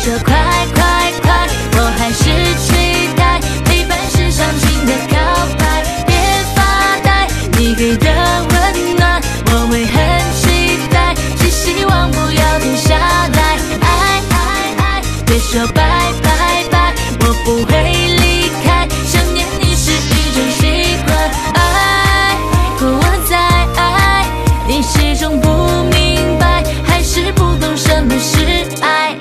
说快快快，我还是期待陪伴是上情的告白，别发呆，你给的温暖我会很期待，只希望不要停下来，爱爱爱，别说拜拜。